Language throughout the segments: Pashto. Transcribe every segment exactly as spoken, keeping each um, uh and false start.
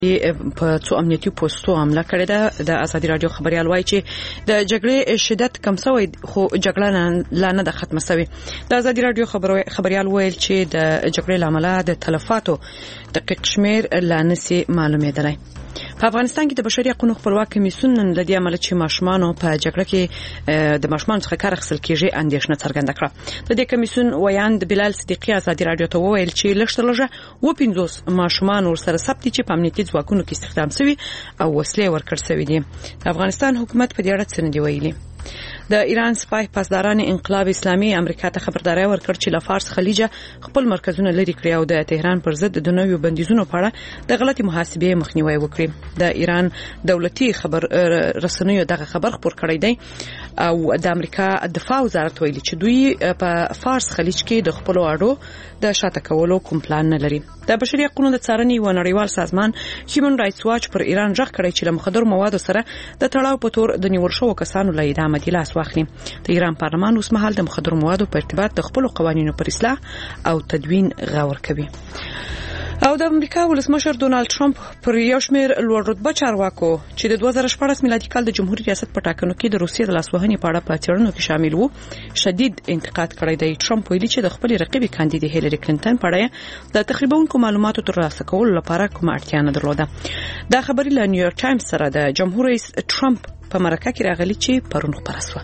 په څو امنیتي پوسټو حمله کړې ده. د ازادي رادیو خبريال وایي چې د جګړې شدت کم شوی خو جګړه لا نه ده ختمه شوې. د ازادي رادیو خبريال ویل چې د جګړې لامل د تلفاتو دقیق شمیر لا نسي معلومېدلی. په افغانستان کې د بشري حقوقو خپلواک کمیسیون نن لدی عمل چې ماشومان په جګړه کې د ماشومان څخه کار اخیستل کېږي اندېښنه څرګنده کړه. د دې کمیسیون ویاند بلال صدیقي ازادي رادیو ته وویل چې لږ و پنځوس ماشومان ورسره ثبت چې په امنیتي ځواکونو کې استخدام شوي او وسلې ورکړل شوي دي. د افغانستان حکومت په دې اړه څه نه دی ویلي. د ایران سپای پاسداران انقلاب اسلامي امریکا ته خبرداري ورکړ چې له فارس خلیجه خپل مرکزونه لري کړی او د تهران پر ضد د نویو بندیزونو په اړه د غلطي محاسبې مخنیوي وکړي. د ایران دولتي خبر رسنیو دغه خبر خبر کړی دی او د امریکا دفاع وزارت ویلي چې دوی په فارس خلیج کې د خپل اړو د شاته کولو کوم پلان نه لري. د بشري حقوقو د څارنې و نړیوال سازمان هیومن رائټس واچ پر ایران ژغ کړی چې له مخدر موادو سره د تړاو په تور د نیول شوو کسانو له اعدام دي لاس واخلي. د ایران پارلمان اوس مهال د مخدر موادو په ارتباط د خپل قوانینو پر اصلاح او تدوین غور کوي. او د امریکا ولسمشر ډونالد ټرمپ پر یو شمېر لوړ رتبه چارواکو چې د دوه زره شپږ میلادي کال د جمهوریت ریاست په ټاکنو کې د روسیې د لاسوهنې په اړه په څېړنو کې شامل وو شدید انتقاد کړی دی. ټرمپ ویلي چې د خپل رقیب کاندید هیلری کلینټن په اړه د تخریبونکو معلوماتو ترلاسه کولو لپاره کومه اړتیا نه درلوده. دا خبري له نیویورک ټایمز سره د جمهور رئیس ټرمپ په مرکه کې راغلي چې پرون خبره شوه.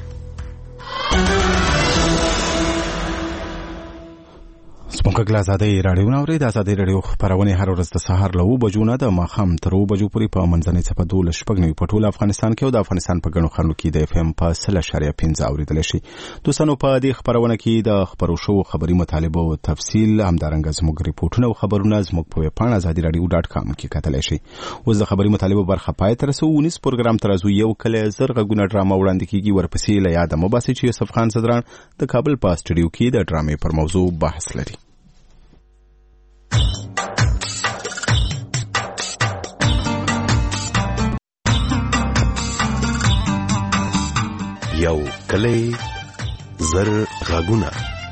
سپونکګل آزادۍ رادیو ناوړي د آزادۍ رادیو خبرونه هر ورځ د سهار له بجو نه د ماخام تر بجو پورې په منځنۍ صفه دولس شپږ نوي په ټول افغانستان کې او د افغانستان په ګڼو خلکو کې د اف ام په سل شریعه پنځه اوریدل شي. دوستانو په دې خبرونه کې د خبرو شو خبري مطالبه او تفصیل همدارنګه زموږ ریپورتونه او خبرونه زموږ په ویبپاڼه آزادي رادیو ډاټ کام کې کتلای شي. اوس د خبري مطالبه برخه پای تر رسو ونیس پروګرام ترازو یو کله زرغه ګونه ډرامه وړاندې کیږي ورپسې له یاد مباسي چې یوسف خان صدران د کابل په سټډیو کې د ډرامې پر موضوع بحث لري. یو کلی زر غاګونه.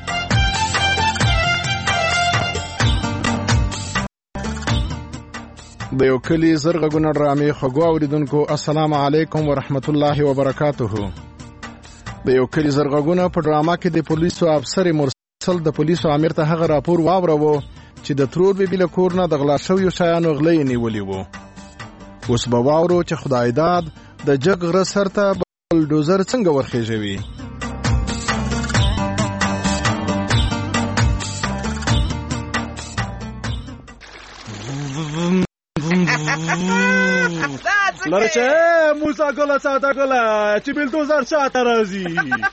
د یو کلی زر غاګونه ډرامې خغو اوریدونکو السلام علیکم ورحمت الله وبرکاته. د یو کلی زر غاګونه په ډراما کې د پولیسو افسر مرسل د پولیسو امیر ته هغه راپور واورو چې د ترور بیبي له کور نه د غلا شویو شیانو غلې نیولې وو. اوس به واورو چې خدای داد د جګ غره سر ته بلډوزر څنګه ورخېژوي. لرچه موسی ګله ساته ګله چې بلډوزر شاته راځي.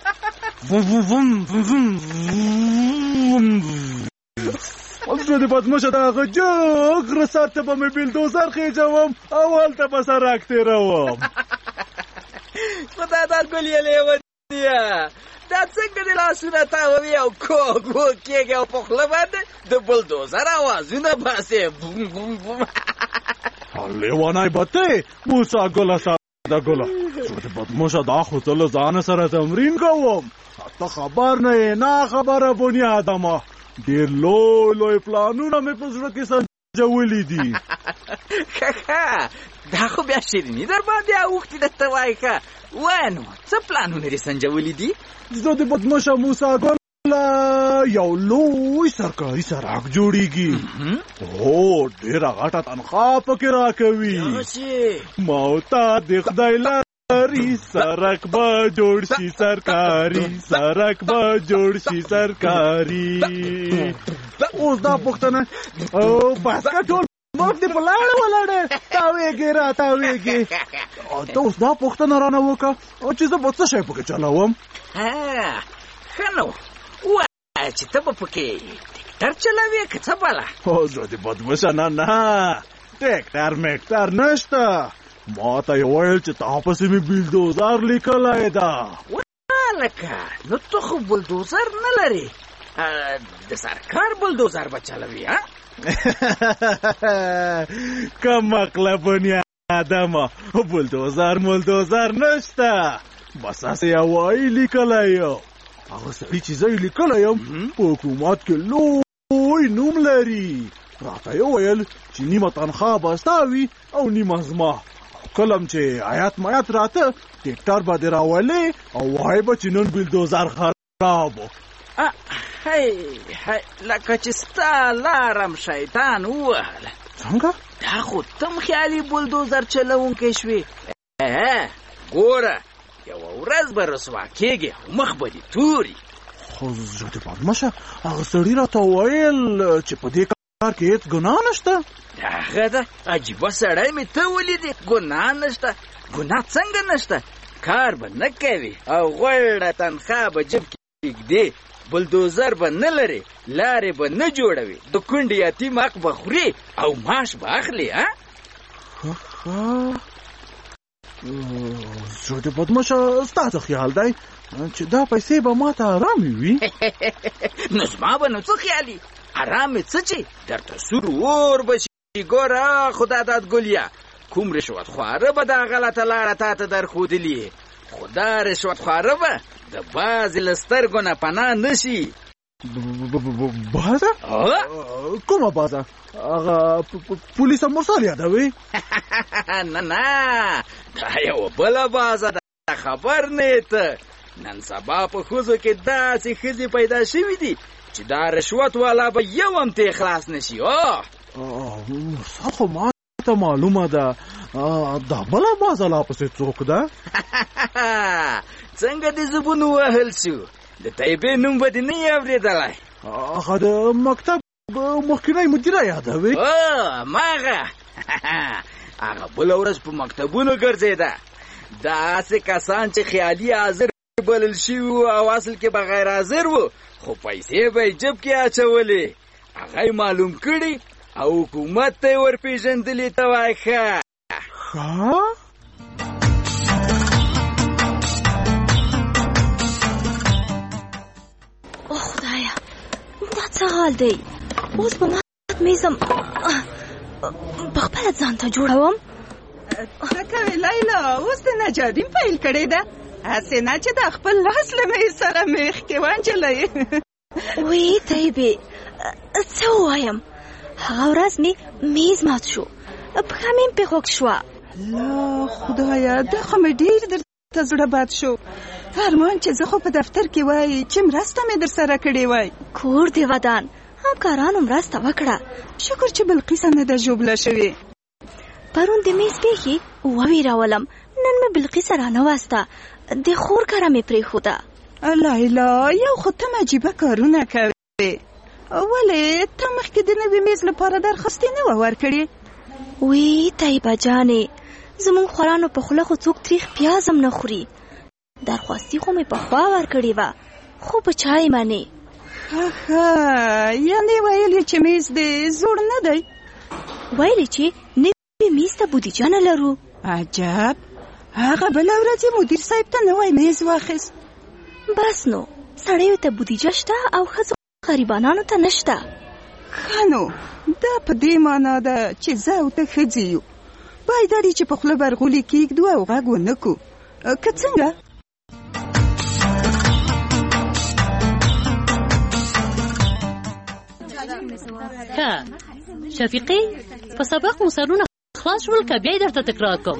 ولې د بدمشه دغه جګ غره سر ته به مې بلډوزر خېجوم او هلته به سړک تېروم. خدا دا ګل یې لیونیه دا څنګه دې لاسونه تاووي او کوږ وږ کېږي او په خوله باندې د بلډوزر اوازونه باسې بوم بوم بوم. لیونی به ته موسی ګله ساده ګله زه د بدمشه دا خو ته له ځانه سره تمرین کوم. ته خبر نه یې نه خبره بنیادمه ډېر لوی لوی پلانونه مې په زړه کې سنجولي دي. ښه دا خو بیا شیریني در باندې اوښتې درته وایي ښه وایه نو څه پلانونه دې سنجولي دي؟ زه د بدمشه موسی ګله یو لوی سرکاري سړک جوړیږي. هو ډېره غټه تنخوا پکې راکوي. ما ورته د خدای لاري سرک به جوړ شي سرکاري سرک به جوړ شي سرکاري. اوس دا پوښتنه او بس که ټول مخ دې په لاړه ولاړه تاویږي را تاویږي. ته اوس دا پوښتنه رانه وکړه چې زه به څه شی پکې چلوم. ښه نو ووایه چې ته به پکې ټکټر چلوې که څه بله؟ او زه دې بدمشه نه نه ټکټر مکټر نشته. ما ته یې ویل چې تا پسې مې بلډوزر لیکلی ده. لکه نو ته خو بلډوزر نه لرې د سرکار بلډوزر به چلوي ها؟ کم عقله بنیادمه بلډوزر ملډوزر نشته. بس هسې یوایي لیکلی یم. هغه سړي چې زه یې لیکلی یم په حکومت کې لوی نوم لري. راته یې وویل چې نیمه تنخوا به ستا وي او نیمه زما. کلم چې آیات مایات راته ټیکټر به دې راولې او وایي به چې نن بلدوزر خراب و. هی هی لکه چې ستا لارم شیطان ووهله. څنګه؟ دا خو تم خیالي بلدوزر چلونکی شوې. ګوره یوه ورځ به رسوا کېږي او مخ به دې توري. خو زه دې بدمشه هغه سړي راته وویل چې په دې کار کې هېڅ ګناه نشته. هغه ده عجیبه سړی مې ته ولیدې. ګناه نشته؟ ګناه څنګه نشته؟ کار به نه کوي او غوړه تنخوا به جب کې ږدې، بلدوزر به نه لري، لارې به نه جوړوي، د کونډې یتیم حق به خوري او معاش به اخلي. ها زه دې بدمشه ستا څه خیال دی چې دا پیسې به ما ته ارامې وي؟ نو زما به نو څه خیالي ارامې څه چې درته سور اور به شي. ګوره خدا داد ګلیا، کوم رشوت خواره به دا غلطه لاره تا ته درښودلي، خو دا رشوت خواره به د بعضې له سترګو نه پناه نه شي. بازه؟ کومه بازه؟ هغه پولیس مرسال یادوي؟ نه نه، دا یوه بله بازه ده، خبر نه ته. نن سبا په ښځو کې داسې ښځې پیدا شوي دي چې دا رشوت والا به یو هم ترې خلاص نه شي. مرسال خو ما ته معلومه ده، دا بله بازه لا پسې څوک ده؟ څنګه دې زبون ووهل شو؟ د طیبې نوم به دې نه یې اورېدلی؟ هغه د مکتب مخکینی مدیره یادوي؟ او ماغه هغه بله ورځ په مکتبونو ګرځېده. داسې کسان چې خیالي حاضر بلل شوي او اصل کې به غیر حاضر وو، خو پیسې به یې جب کې اچولې. هغه یې معلوم کړي او حکومت ته یې ورپېژندلې. ته وایه ښه ښه او خدایا دا څه حال دی؟ اوس به ما میزم په خپله ځان ته جوړوم. څه کوې لیلا؟ اوس د نجاریم پیل کړې ده؟ هسې نه چې د خپل لاس له میز سره میخ کې وانجلئ. وی طیبې څه ووایم؟ هغه ورځ مې میز مات شو، پښه مې پې خوږ شوه. لا خدایا دا خو مې ډېر درته زړه بد شو. ارمان چې زه خو په دفتر کې وای چې مرسته مې در سره کړې وای. کور دې ودان، همکارانو مرسته وکړه. شکر چې بلقیسه نه ده ژوبله شوې. پرون د میز پیښې وویرولم، نن مې بلقیسه رانوسته، د خور کره مې پرېښوده. لیلا یو خو ته عجیبه کارونه کوې. ولې ته مخکې د نوي میز لپاره درخواستې نه وه ورکړې؟ وی طیبه جانې، زمونږ خورانو په خوله خو څوک تریخ پیاز هم نه خوري. درخواستي خو مې پخوا ورکړې وه، خو په چا یې منې؟ ښه یعنې ویل یې چې میز دې زوړ نه دی؟ ویل یې چې نوي میز ته بودیجه نه لرو. عجب، هغه بله ورځ یې مدیر صاحب ته نوی میز واخیست. بس نو سړیو ته بودیجه شته او ښځو غریبانانو ته نشته. ښه نو دا په دې معنا ده چې زه او ته ښځې یو، باید اړي چې په خوله برغولي کېږدو او غږ ونه کړو. که څنګه؟ ښه شفیقې، په سبق مو سرونه خلاص شول که بیا یې درته تکرار کوم؟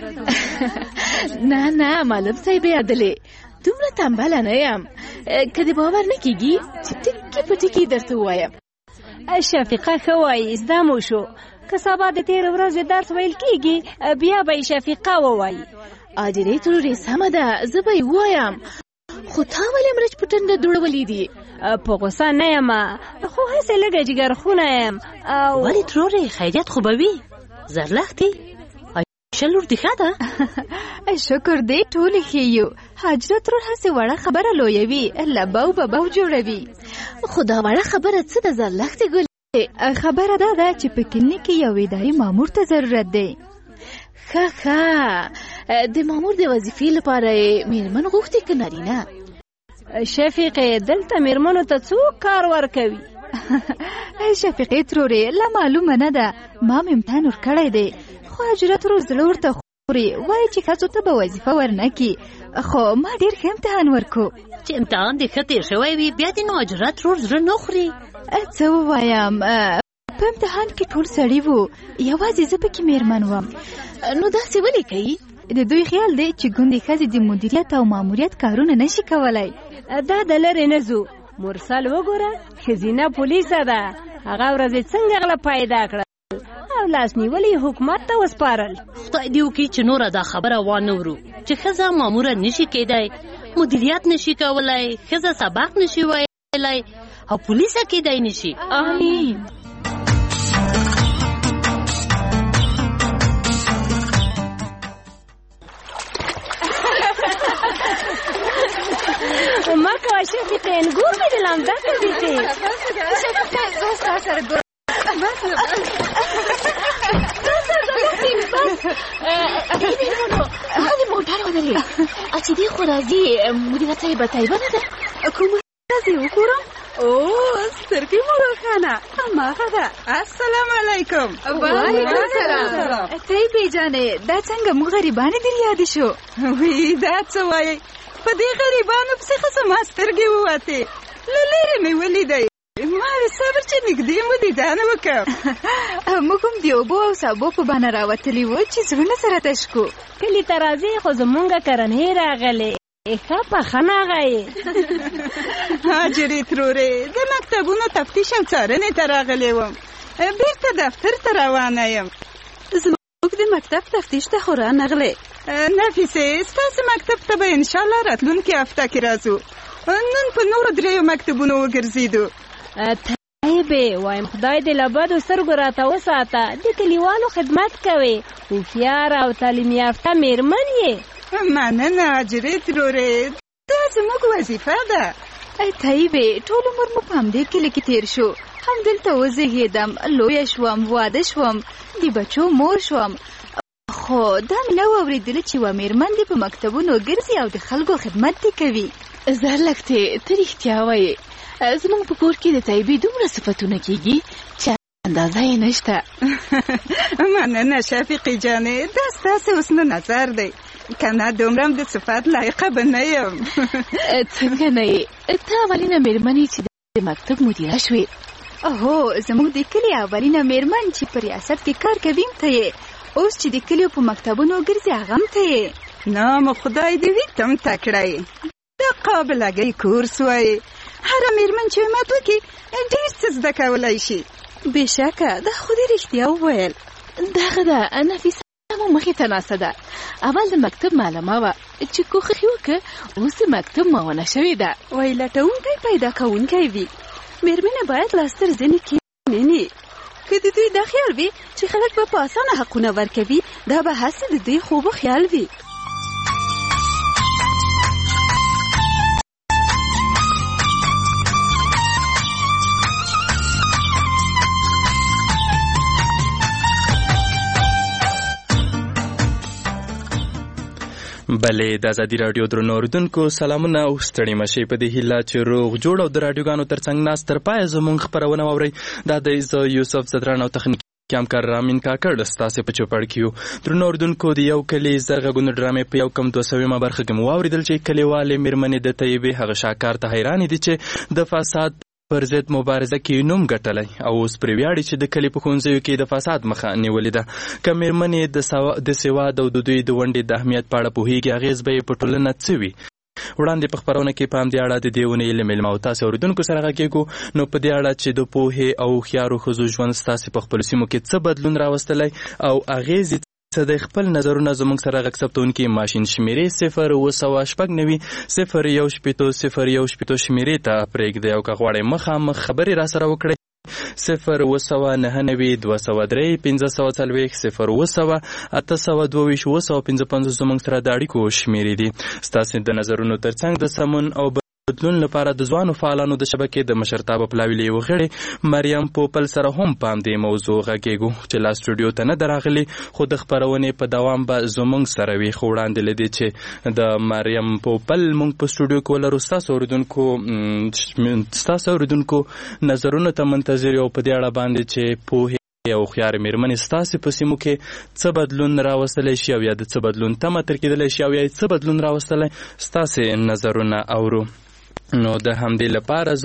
نه نه معلم صاحب عدلې، دومره تنبله نه یم که دې باور نه کېږي چې ټکي په ټکي درته ووایم. شفیقه ښه وایي، زده مو شو. که سبا د تېرې ورځې درس ویل کېږي بیا به یې شفیقه ووایي. عادلې ترورې سمه ده، زه به یې ووایم، خو تا ولې مرچ په ټنډه دوړولې دي؟ په غوسه نه یم، خو هسې لږه جګرخونه یم. ولې ترورې خیریت خو به وي؟ زرلښتې عایشه لور دې ښه ده؟ شکر دی ټولې ښې یو. حاجره ترور هسې وړه خبره لویوي، لبو ببو جوړوي. خو دا وړه خبره څه ده زرلښتې ګلې؟ خبره دا ده چې په کلینیک کې یو اداري مامور ته ضرورت دی. ښه ښه، د مامور د وظیفې لپاره یې میرمن غوښتې که نارینه؟ شفیقې دلته میرمنو ته څوک کار ورکوي؟ شفیقې ترورې لا معلومه نه ده، ما م امتحان ورکړی دی، خو حاجره ترور زړه ورته خوري، وایي چې ښځو ته به وظیفه ورنکړي. خو ما ډېر ښه امتحان ورکو. چې امتحان دې ښه تېر شوی وي بیا دې نو حاجره ترور زړه نه خوري؟ څه ووایم، په امتحان کې ټول سړي وو، یوازې زه پکې میرمن وم. نو داسې ولې کوي؟ د دوی خیال دی چې ګوندې ښځې د مدیریت او ماموریت کارونه نشي کولای. دا د لرې نه ځو. مرسل وګوره، ښځینه پولیسه ده. هغه ورځې څنګه غله پیدا کړه او لاس نیولې حکومت ته وسپارل. خدای دې وکړي چې نوره دا خبره وانه ورو چې ښځه ماموره نشي کېدای، مدیریت نشي کولای، ښځه سبق نشي ویلی او پولیسه کېدای نشي. آمین. ما کوه شفیقه، انګور مې د لمده کوي. شفیقه زه ستا سره ګورم. هغه موټر ودرې. چې دې خو راځي مدیره طیبه طیبه نه ده؟ کومه راځي وګورم. او سترګې مو روښانه هماغه ده. السلام علیکم. وعلیکم السلام. طیبې جانې، دا څنګه موږ غریبانې در یادې شو؟ وی دا څه وایي؟ په دې غریبانو پسې خو زما سترګې ووتې. له لرې مې ولیدی. ما وې صبر چې نږدې مو دیدن وکړم. موږ هم د اوبو او سابو په بانه راوتلي وو چې زړونه سره تش کړو. کلي ته راځې خو زمونږ کرنې راغلې. ښه پخه غایې. هاجرې ترورې، د مکتبونو تفتیش او څارنې ته راغلی وم. بیرته دفتر ته روانه یم. زموږ د مکتب تفتیش ته خو رانغلې. نفیسې، ستاسې مکتب ته به انشاءالله راتلونکې هفته کې راځو. نن په نورو دریو مکتبونو وګرځېدو. طیبې، وایم خدای دې له بدو سترګو راته وساته. د کلیوالو خدمت کوې، هوښیار او تعلیم یافته میرمن یې. مننه هاجرې ترورې، دا زموږ وظیفه ده. طیبې، ټول عمر مو په همدې کلي کې تېر شو. همدلته وزېږېدم، لویه شوم، واده شوم، د بچو مور شوم. خو دا مې نه واورېدله چې یوه میرمن دې په مکتبونو ګرځي او د خلکو خدمت دې کوي. زرلکتې، ته رښتیا وایې. زموږ په کور کې د طیبې دومره صفتونه کېږي چې اندازه یې نشته. مننه شفیقې جانې، دا ستاسې حسن نظر دی. که نه دومره د صفت لایقه به نه یم. څنګه نه یې؟ ته اولینه میرمن یې چې د مکتب مدیره شوې. هو، زموږ د کلي اولینه میرمن چې په ریاست کې کار کوي ته یې. اوس چې د کلیو په مکتبونو ګرځي هغه هم ته یې. نام خدای دې وي تم تکړه یې. د قابلګۍ کورس وایي. هره میرمن چې همت وکړي ډېر څه زده کولی شي. بېشکه، دا خو دې رښتیا وویل. دغه ده نفیسه مو مخې ته ناسته ده. اول د مکتب معلمه وه چې کوښښ یې وکړه، اوس د مکتب معاونه شوې ده. وایي لټونکی پیدا کوونکی وي. میرمنې باید لاستر ځینې کښېني. که د دوی دا خیال وي چې خلک به په اسانه حقونه ورکوي، دا به هسې د دوی خوب و خیال وي. بلې د ازادي راډیو درنو اوریدونکو سلامونه او ستړي مشئ په دې هیله چې روغ جوړ او د راډیوګانو ترڅنګ ناست تر پایه زموږ خپرونه واورئ. دا د زه یوسف زدران او تخنیکي همکار رامین کاکړ ستاسې په چوپړ کې یو. درنو اوریدونکو، د یو کلي زر غږونو ډرامې په یو کم دوه سویمه برخه کې مو واورېدل چې کلیوالې میرمنې د طیبې هغه شاکار ته حیرانې دي چې د فساد پر ضد مبارزه کې نوم ګټلی او اوس پرې ویاړي چې د کلي په ښوونځیو کې د فساد مخه نیولې ده. که میرمنې د سواد او د دوی د ونډې د اهمیت په اړه پوهېږي، اغېز به یې په ټولنه څه وي؟ وړاندې په خپرونه کې په همدې اړه د دې اونۍ له مېلمه او تاسې اورېدونکو سره غږېږو. نو په دې اړه چې د پوهې او هوښیارو ښځو ژوند ستاسې په خپلو سیمو کې څه بدلون راوستلی او اغېز څه دی، خپل نظرونه زموږ سره غږ ثبتونکي ماشین شمېرې صفر اوه سوه شپږ نوي صفر یو شپېتو صفر یو شپېتو شمېرې ته پرېږدئ او که غواړئ مخامخ خبرې را سره وکړئ صفر اوه سوه نهه نوي دوه سوه درې پنځه سوه څلوېښت صفر اوه سوه اته سوه دوه ویشت اوه سوه پنځه پنځوس زموږ سره د اړیکو شمېرې دي. ستاسې د نظرونو ترڅنګ د سمون او بدلون لپاره د ځوانو فعالانو د شبکې د مشرتابه پلاوي له یوې غړې مریم پوپل سره هم په همدې موضوع غږېږو چې لا سټوډیو ته نه ده راغلې، خو د خپرونې په دوام به زموږ سره وي. خو وړاندې له دې چې د مریم پوپل موږ په سټوډیو کې ولرو، ستاسو اورېدونکو ستاسو اورېدونکو نظرونو ته منتظر یو په دې اړه باندې چې پوهې او هوښیارې میرمنې ستاسې په سیمو کې څه بدلون راوستلی شي او یا د څه بدلون تمه تر کېدلی شي او یا څه بدلون راوستلی، ستاسې نظرونه اورو. نو د همدې لپاره زموږ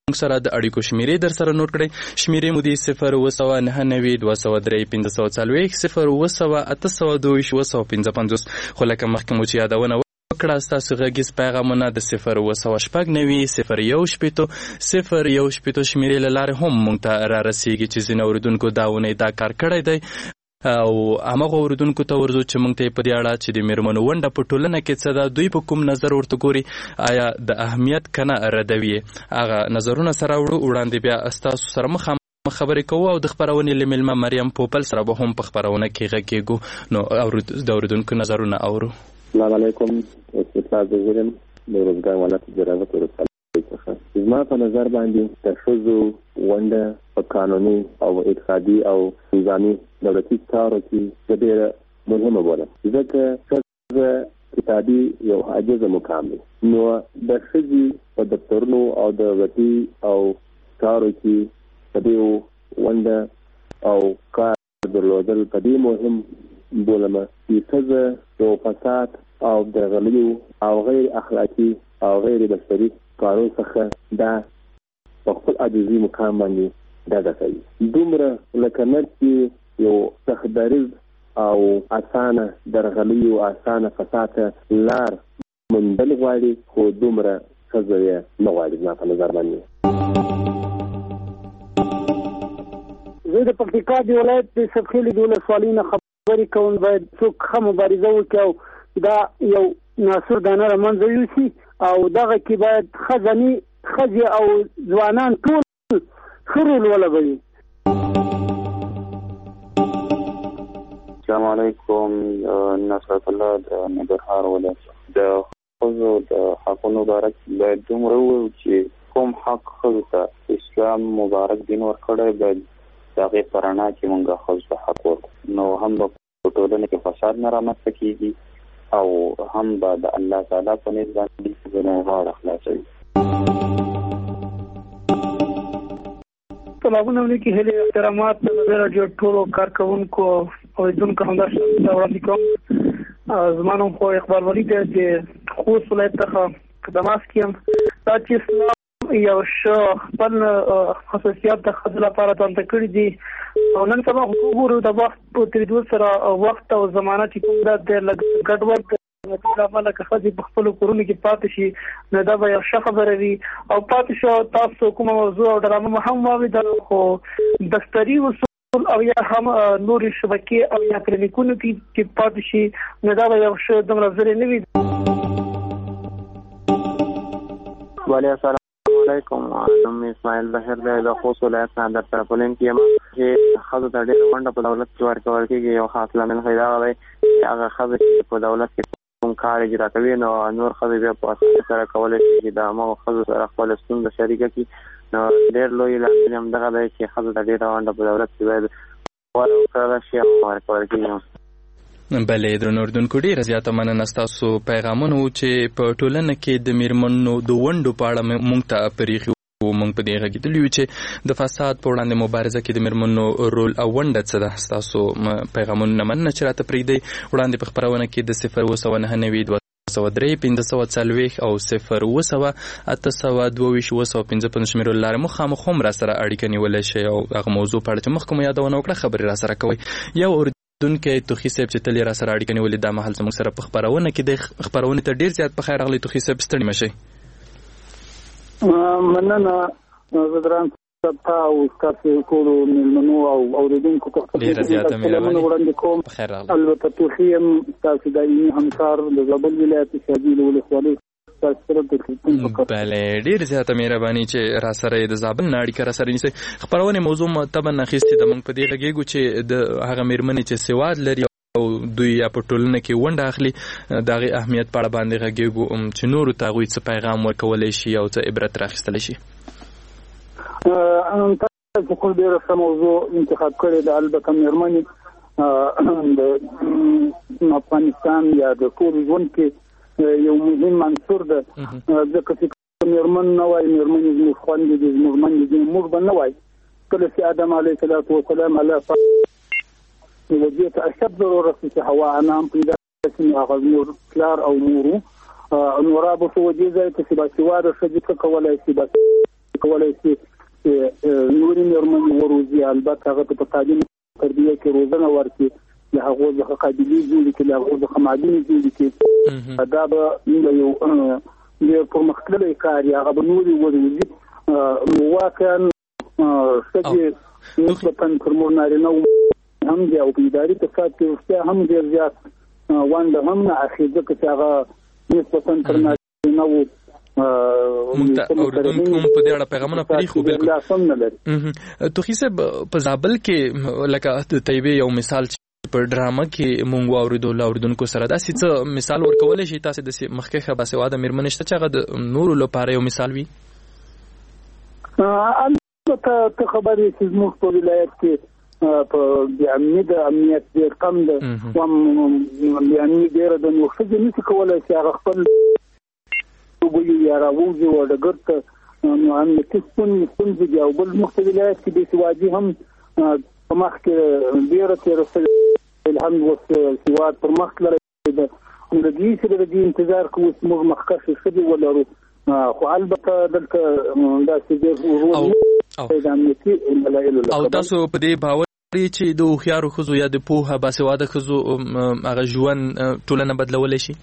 سره د اړیکو شمیرې در سره نوٹ کړئ. شمیرې مو دي صفر اوه سوه نهه نوي دوه سوه درې پنځه سوه څلوېښت صفر اوه سوه اته سوه دوه ویشت اوه سوه پنځه پنځوس. خو لکه مخکې مو چې یادونه وکړه ستاسو غږیز پیغامونه د صفر اوه سوه شپږ نوي صفر یو شپېتو صفر یو شپېتو شمیرې له لارې هم موږ ته را رسیږي چې ځینې اورېدونکو دا اونۍ دا کار کړی دی او هماغه اورېدونکو ته ورځو چې موږ ته یې په دې اړه چې د میرمنو ونډه په ټولنه کې څه ده دوی په کوم نظر ورته ګوري آیا د اهمیت که نه ردوي هغه نظرونه سره وړو. وړاندې بیا ستاسو سره مخامخ خبرې کوو او د خپرونې له مېلمه مریم پوپل سره به هم په خپرونه کې غږېږو نو د اورېدونکو نظرونه اورو. السلام علیکم. استاد وزیرم د روزګار ولایت جرابت ورسال څخه زما په نظر باندې د ښځو ونډه په قانوني او اقتصادي او نظامي دولتي چارو کې ډېره مهمه بولم ځکه ښځه کتابي یو عاجزه مقام دی نو د ښځې په دفترونو او دولتي او چارو کې د دې ونډه او کار درلودل په دې مهم بولم چې ښځه یو فساد او د غلیو او غیر اخلاقي او غیر بشري کارو څخه دا په خپل عاجزي مقام باندې ډډه کوي. دومره لکه نه چې یو تخدریز او اسانه درغلیو اسانه فساد لار موندل غواړي خو دومره ښځه یې نه غواړي زما په نظر باندې. زه د پکتیکا د ولایت د سرخیلي د ولسوالۍ نه خبرې کوم. باید څوک ښه مبارزه وکړي او دا یو ناصر دانه رامنځته یوسي او دغه کې باید ښځني ښځې او ځوانان ټول ښه رول ولوبوي. السلام علیکم. نصرت الله د ننګرهار ولایت د ښځو د حقونو باره کې باید دومره ووایو چې کوم حق ښځو ته اسلام مبارک دین ورکړی باید د هغې په رڼا کې موږ ښځو ته حق ورکړو نو هم به په ټولنه کې فساد نه رامنځته کېږي او هم به د الله تعالی په نیز باندې زموږ غاړه خلاصوي. سلامونه علیکم. هیله احترامات د راډیو ټولو کارکوونکو او اوریدونکو همداسې وړاندې کوم. زما نوم خو اقبال ولی دی د خوست ولایت څخه خدمات کوم. دا چې اسلام یو ښه خپل خصوصیات د ښځو لپاره ځانته کړي دي او نن سبا وګورو د وخت په تېرېدو سره وخت او زمانه چې کوم ده د لږ ګډوډ له امله که ښځې په خپلو کورونو کې پاتې شي نو دا به یو ښه خبره وي او پاتې شو تاسو کومه موضوع او ډرامه مو هم واورېدل خو دفتري اصول او یا هم نورې شبکې او یا کلینیکونو کې چې پاتې شي نو دا به یو ښه دومره زرې نه وي. وعلیکم السلام علیکم. نوم اسماعیل بشیر دی د خوست ولایت نه در طرفلین کې یم چې ښځو ته ډېره ونډه په دولت کې ورکول کېږي. یو خاص لامل خو دا دی چې هغه ښځې چې په دولت کې کوم کار اجرا کوي نو نور ښځې بیا په اسانۍ سره کولی شي چې د هماغو ښځو سره خپله ستونزه شریکه کړي. نو ډېر لوی لامل هم دغه دی چې ښځو ته ډېره ونډه په دولت کې باید ورکړل شي او ورکول کېږي. بلې درنو اورېدونکو ډېره زیاته مننه ستاسو پیغامونه و چې په ټولنه کې د میرمنو د ونډو په اړه موږ ته پرېښي وو. موږ په دې غږېدلي یو چې د فساد په وړاندې مبارزه کې د میرمنو رول او ونډه څه ده. ستاسو پیغامونه مننه چې راته پرېږدئ. وړاندې په خپرونه کې د صفر اوه سوه نهه نوي دوه سوه درې پنځه سوه څلوېښت او صفر اوه سوه اته سوه دوه ویشت اوه سوه پنځه پنځوس شمیرو له لارې مخامخ هم راسره اړیکه نیولی شئ او هغه موضوع په اړه چې مخکې مو یادونه وکړه خبرې راسره کوئ. یو دونکې توخي صاحب چې تل راسره اړیکه نیولې دا مهال زموږ سره په خپرونه کې د خپرونې ته ډېر زیات په خیر راغلی. توخي صاحب ستړي مه شئ. مننه زه دران صاحب ته او ستاسو ټولو مېلمنو او اورېدونکو ته ډېره زیاته مهرباني وړاندې کوم. په خیر راغلی. البته توخي یم ستاسو دایمي همکار د زابل ولایت شهادي ولسوالۍ. بله ډېر زیاته مهرباني چې را سره د زابل نه اړیکه را سره نیسئ. خپرونې موضوع طبعا اخیستې ده. موږ په دې غږېږو چې د هغه مېرمنې چې سواد لري او دوی یا په ټولنه کې ونډه اخلي د هغې اهمیت په اړه باندې غږېږو چې نورو ته هغوی څه پیغام ورکولی شي او څه عبرت راخیستلی شي. تاسو خو ډېره ښه موضوع انتخاب کړې ده. البته مېرمنې د افغانستان یا د ټول ژوند کې یو مهم عنصر ده ځکه چې مېرمن نه وای مېرمنې زموږ خویندې دي زموږ میندې دي موږ به نه وای. کله چې آدم علیه السلام الله وجې ته اشد ضرورت چې حوا انام پیدا کړي هغه زموږ پلار او مور نو را به وجې ځای ته چې باسواده ښځې څه کولی شي کولای شي نورې مېرمنې وروزي، البته هغه ته په تعلیم تربیه کې روزنه ورکړي، له هغو څخه قابلي جوړې کړي، له هغو څخه معلمې جوړې کړي. دا به یو ډېر پرمختللی کار وي، هغه به نورې وروزي. واقعا ښځې نسبتا پر مور نارینه هم دي او په اداري فساد کې رښتیا هم ډېر زیات ونډه هم نه اخلي، ځکه چې هغه نسبتا پر نارینه وو. مونږ ته اوریدونکو هم په دې اړه پیغامونه پرېښو. بالکل توخي صاحب په زابل کې لکه د طیبې یو مثال چې په ډرامه کې مونږ واورېدو له اوریدونکو سره، داسې څه مثال ورکولی شي تاسې داسې مخکښه باسواده مېرمنې شته چې هغه د نورو لپاره یو مثال وي؟ البته ته خبر یې چې زموږ په ولایت کې په بېامني د امنیت ډېر کم ده، بېامني ډېره ده، نو ښځې نشي کولی چې هغه خپل وبوي یا راووځي و ډګر ته، نو امنیتي ستونزې دي. او بل زموږ په ولایت کې بېسوادي هم په مخ کې ډېره تېره شوې، الحمد اوس سواد پر مخ تللی ده. نو د دې سره د دې انتظار کوو چې موږ مخکښې ښځې ولرو، خو البته دلته داسې ډېر د امنیتي دلایلو او تاسو په دې باور چې د هوښیارو ښځو یا د پوهه باسواده ښځو هغه ژوند ټولنه بدلولی شي؟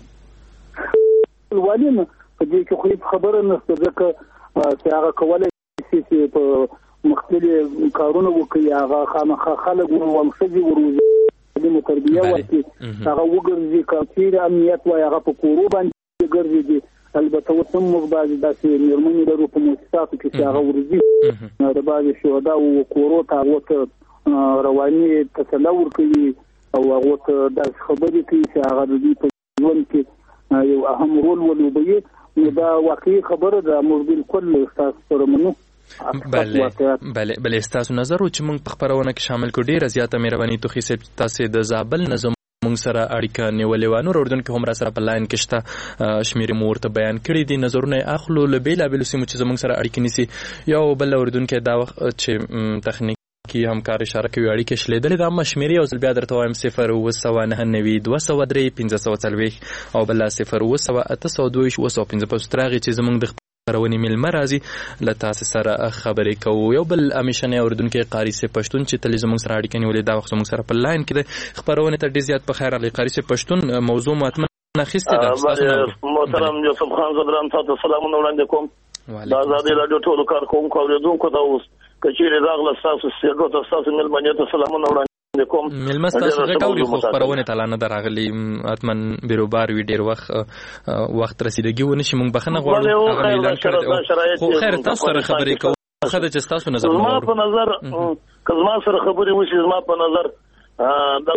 ولې نه، په دې کې خو هېڅ خبره نشته، ځکه چې هغه کولی شي چې په مختلف کارونه وکړي، هغه خامخا خلک هم ښځې وروزي، تعلیم او تربیه ورکړي، هغه وګرځي. که چېرې امنیت وایي هغه په کورو باندې ګرځېږي. البته اوس هم موږ بعضې داسې مېرمنې لرو په مؤسساتو کې چې هغه ورځي د بعضې شهداو کورو ته، هغو ته رواني تسله ورکوي او هغو ته داسې خبرې کوي چې هغه د دوی په ژوند کې یو اهم رول ولوبوي. نو دا واقعي خبره ده، موږ بالکل ستاسو سره منو. بله بله بله ستاسو نظر و چې موږ په خپرونه کې شامل کړو. ډېره زیاته مهرباني توخي صاحب، تاسې د زابل نظم موږ سره اړیکه نیولې وه. نور اردوونکي هم را سره په لاین کې شته، شمېرې مو ورته بیان کړي دي، نظرونه یې اخلو له بېلابېلو سیمو چې زموږ سره اړیکې نیسي. یو بل اردوونکی دا وخت چې تخنیکي همکار اشاره کوي اړیکې شلېدلې ده، اما شمېرې یو ځل بیا درته وایم: صفر اوه سوه نهه نوي دوه سوه درې پنځه سوه څلوېښت او بله صفر اوه سوه اته سوه دوه ویشت اوه سوه پنځه پنځوس. تر هغې چې زموږ د خپرونې میلمه راځي له تاسې سره خبرې کوو. یو بل همیشنی اورېدونکی قاري صاحب پښتون چې تل زموږ سره اړیکه نیولې، دا وخت زموږ سره په لاین کې دی. خپرونې ته ډېر زیات په خیر راغلی قاري صاحب پښتون. موضوع مو حتما اخیستې ده. محترم یوسف خان زدران تاسو سلامونه وړاندې کوم. د ازادۍ راډیو ټولو کارکوونکو اورېدونکو ته اوس که چېرې راغله ستاسو سټېډیو ته ستاسو مېلمنې ته سلامونه وړاندې کوم. مېلمه ستاسو غږ اوري خو خپرونې ته لا نه ده راغلې، حتما بیروبار وي، ډېر وخت وخت رسیدګي ونه شي. موږ بخښنه غواړو، هغه اعلان کړی خو خیر تاسو سره خبرې کوو. ښه ده چې ستاسو نظر زما په نظر که زما سره خبرې وشي، زما په نظر د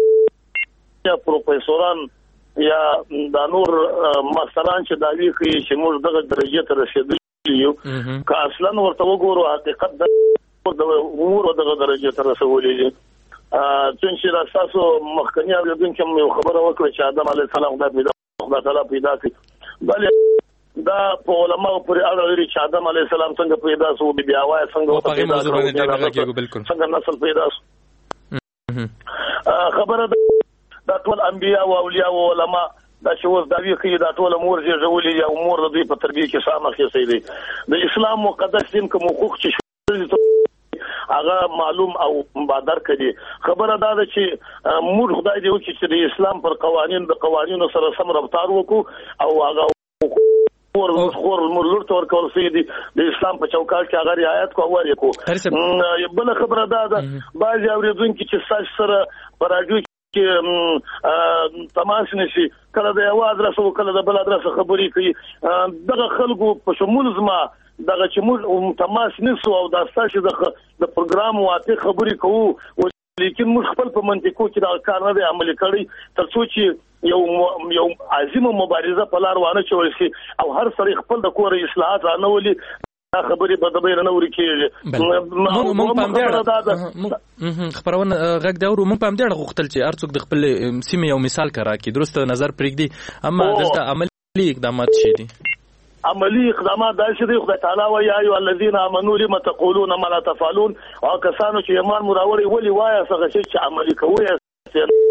پروفیسوران یا دا نور ماستران چې دعوی کوي چې موږ دغه درجې ته رسېدلي یو، که اصلا ورته وګورو حقیقت د امور دغه درجې ته رسولي دي. څنګه چې تاسو مخکنی اوریدونکو هم یو خبره وکړه چې آدم علیه السلام خدای پیدا خدای تعالی پیدا کړ، بلې دا په علماء پورې اړه لري چې آدم علیه السلام څنګه پیدا شو، بیا وایي څنګه پیدا شو، څنګه نسل پیدا شو. خبره دا ټول انبیا او اولیاء او علماء دا چې اوس دعوی کوي دا ټول امور زیږولي دي او امور د دوی په تربیه کې سام اخیستی دي. د اسلام مقدس دین کوم حقوق چې هغه معلوم او مبادر کړي. خبره دا ده چې موږ خدای دې وکړي چې د اسلام پر قوانین د قوانینو سره سم رفتار وکړو او هغه خور خور مرلور تور کول سي دي د اسلام په چوکاټ کې هغه رعایت کو او ورکو. بل خبره دا ده بعضي اوریدونکو چې ساش سره پر راډیو کې تماس نشي، کله د یو ادرس او کله د بل ادرس خبرې کوي. دغه خلکو په شمول زما دغه چې موږ تماس نشو او دا ستاسو د پروګرام واته خبرې کوو، لیکن موږ خپل په منطقو کې دا کار نه دی عملي کړی ترڅو چې یو یو عظیمه مبارزه په لار وانه چول شي او هر سړی خپل د کور اصلاحات رانولي. دا خبرې به د بیر نه وري کېږي. موږ په دې اړه خبرونه غږ دا ورو موږ په دې اړه غوښتل چې ارڅوک د خپل سیمه یو مثال کرا کی درست نظر پرېږدي، اما دلته عملی اقدامات شي دي. عملی اقدامات دا چې خدای تعالی وایي ایو الذین آمنوا لما تقولون ما لا تفعلون، او کسانو چې ایمان مراوري ولي وایي څنګه چې عملی کوي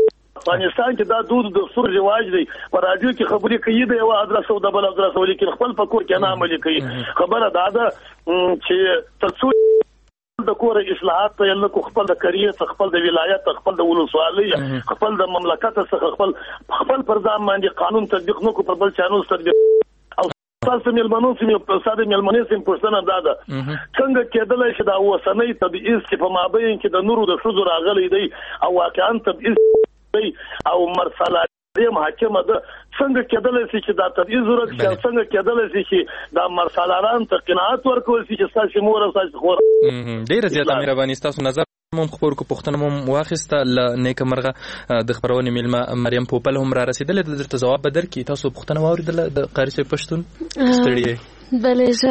افغانستان کې دا دود د سور رواج دی په راډیو کې خبرې کوي د یو ادرس او د بل ادرس ولیکن خپل په کور کې نه عملي کوي خبره دا ده چې ترڅو د کور اصلاحات ته یلکو خپل د کریه خپل د ولایت خپل د ولسوالۍ خپل د مملکت څخه خپل خپل پر ځان باندې قانون تطبیق نو کو پر بل چانو تطبیق او تاسو ملمنو سیمه په ساده ملمنې سیم پرسنه داده څنګه کېدل شي دا وسنۍ تبعیض چې په مابین کې د نورو د شذ راغلي دی او واقعا تبعیض دی او مرسله دیم حاکم ده څنګه کېدل شي چې دا تبعیض ورکړي څنګه کېدل شي چې دا مرسلاران ته قناعت ورکول شي چې تاسو مور او تاسو خور ډیر زیات مهرباني تاسو نظر مم خبر کو پښتنه مم واخسته ل نیک مرغه د خبرونه ملما مریم پوپل هم را رسیدل د درته جواب بدر کی تاسو پښتنه واوریدل د قاری صاحب پښتون ستړي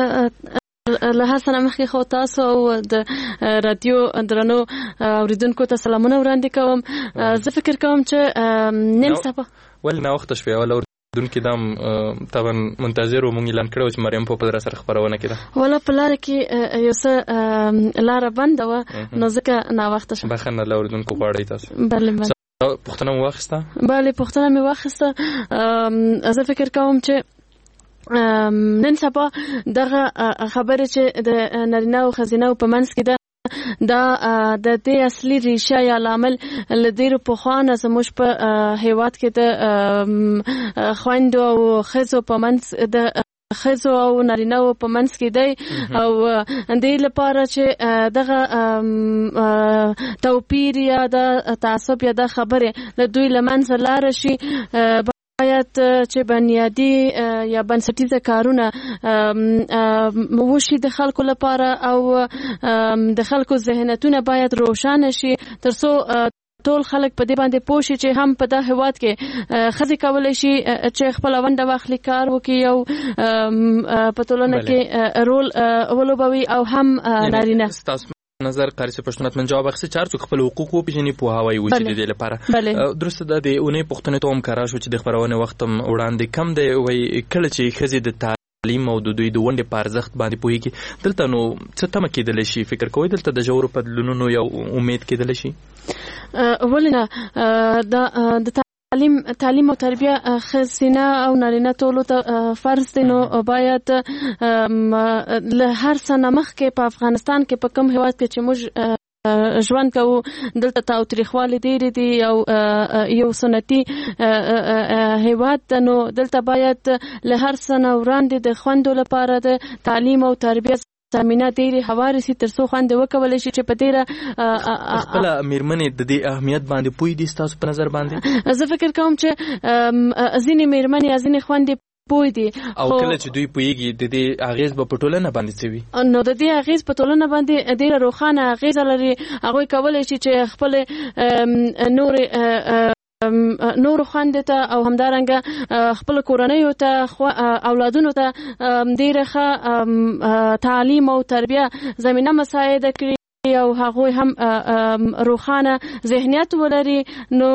بلې له هڅه مخکې خو تاسو او د رادیو درنو اوریدونکو ته سلامونه وړاندې کوم زه فکر کوم چې نن سبا ول نه وخت شوی ول اوریدونکو دام طبعا منتظر و مونږ اعلان کړو چې مریم پوپل را سره خبرونه کړه ولا په لار کې یو څه لار بند و نو ځکه نه وخت شوی بخنه له اوریدونکو غواړی تاسو بلې پښتنه مو واخسته بلې پښتنه مې واخسته زه فکر کوم چې نن سبا دغه خبره چې د نارینه او ښځینه په منځ کې ده دا د دې اصلي ریشه یا لامل لدیرو په خوانه زموږ په هیواد کې د خويندو او ښځو په منځ د ښځو او نارینه په منځ کې دی او دې لپاره چې دغه توپیر یا د تعصب یا د خبره د دوی لمنځه لار شي باید چې بنیادی یا بنسټیزه کارونه وشي د خلکو لپاره او د خلکو ذهنیتونه باید روښانه شي ترڅو ټول خلک په دې باندې پوه شي چې هم په دغه هیواد کې ښځې کولی شي چې خپله ونډه واخلي کار وکړي او په ټولنه کې رول ولوبوي او هم نارینه نظر قاری صاحب پښتون من جواب اخیسته چار څوک خپل حقوق او پیژنې په هوای و چې د دې لپاره درسته د دې اونې پښتون ته هم کارا شو چې د خبرونه وخت وړاندې کم دی وای کله چې ښځې د تعلیم او د دوی د ونډې په ارزښت باندې پوهیږي دلته نو څه تمه کېدلی شي فکر کوئ دلته د ژورو بدلونونو یو امید کېدلی شي ولې نه د تعلیم تعلیم او تربیه ښځینه او نارینه ټولو ته فرض دی نو باید له هر څه نه مخکې په افغانستان کې په کوم هیواد کې چې موږ ژوند کوو دلته تاوتریخوالی ډېرې دي او یو سنتي هیواد ده نو دلته باید له هر څه نه وړاندې د خویندو لپاره د تعلیم او تربیه زمینه ډېرې هوارې شي تر څو خویندې وکولی شي چې په ډېره خپله مېرمنې د دې اهمیت باندې پوه دي ستاسو په نظر باندې زه فکر کوم چې ځینې مېرمنې یا ځینې خویندې پوه دي او کله چې دوی پوهېږي د دې اغېز به په ټولنه باندې څه وي نو د دې اغېز په ټولنه باندې ډېره روښانه اغېزه لري هغوی کولی شي چې خپلې نورې نور خويندو ته او همدارنګه خپل کورنیو ته اولادونو ته ډېره ښه تعلیم او تربیه زمینه مساعده کړي او هغوی هم روښانه ذهنیت ولري نو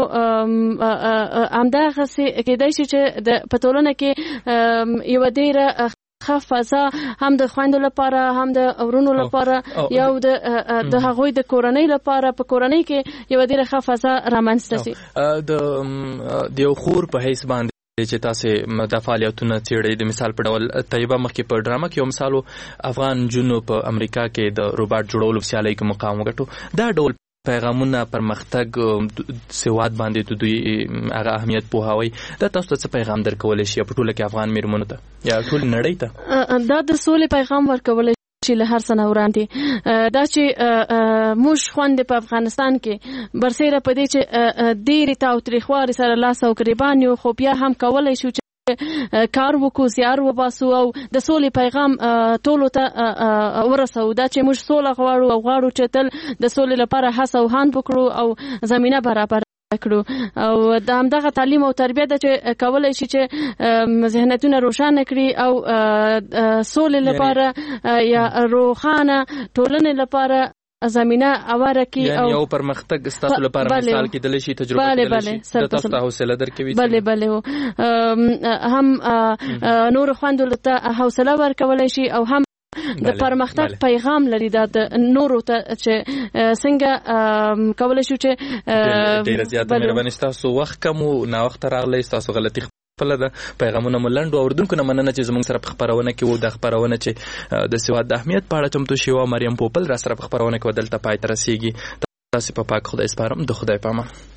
همدغسې کېدای شي چې په ټولنه کې یوه ډېره ښه فضا هم د خویندو لپاره هم د ورونو لپاره یو د هغوی د کورنۍ لپاره په کورنۍ کې یوه ډېره ښه فضا رامنځته شي د یو خور په حیث باندې چې تاسې دا فعالیتونه څېړئ د مثال په ډول طیبه مخکې په ډرامه کې یو مثال افغان نجونو په امریکا کې د روباټ جوړولو سیالۍ کې مقام وګټو دا ډول پیغامونه پرمختګ سواد باندې د دوی هغه اهمیت پوهاوی دا تاسو ته څه پیغام درکولی شي په ټوله کې افغان میرمنو ته یا ټول نړۍ ته دا د سولې پیغام ورکولی شي له هر څه نه وړاندې دا چې موږ خویندې په افغانستان کې برسېره په دې چې ډېرې تاوتریخوالي سره لاس او ګریبان یو خو بیا هم کولی شو چې کار وکړو زیار وباسو او د سولې پیغام ټولو ته ورسو دا چې موږ سوله غواړو او غواړو چې تل د سولې لپاره هڅه او هاند وکړو او زمینه برابر کړو او د همدغه تعلیم او تربیه ده چې کولی شي چې ذهنیتونه روښانه کړي او سولې لپاره یا روښانه ټولنې لپاره زمینه اواره کی او یو پرمختګ ستاسو لپاره مثال کېدلی شي تجربه کېدلی شي د تاسو ته حوصله درکوي بله بله هم نور خویندو ته حوصله ورکولی شي او هم د پرمختګ پیغام لري دا د نورو ته چې څنګه کولای شو چې ډیر زیات مهرباني تاسو وخت کم او نا وخت راغلی تاسو غلطي خپل د پیغامونه ملند او اردوونکو نه مننه چې زموږ سره خبرونه کې وو د خبرونه چې د سواد د اهمیت په اړه چمتو شو مریم پوپل را سره خبرونه کې ودلته پای تر رسیدي تاسو په پاک خدای سپارم د خدای پامه